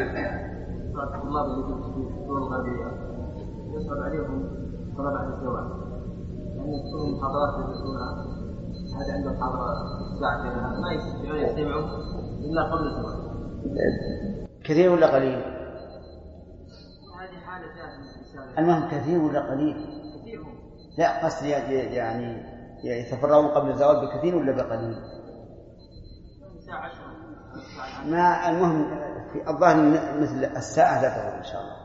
الطلاب اللي في الدول الغربية يصعب عليهم طلب بعد الزواج، يعني يكونوا محاضرات يدرسونها، هذا عنده محاضرة ساعة كذا ما يستطيعون يستمعوا إلا قبل الزواج. كثير ولا قليل؟ هذه حالة ثانية. المهم كثير ولا قليل؟ كثير. لا قصدي يعني يتفرغون قبل الزواج بكثير ولا بقليل؟ ساعة 10. ما المهم في الظاهر مثل الساعة لا تغير إن شاء الله.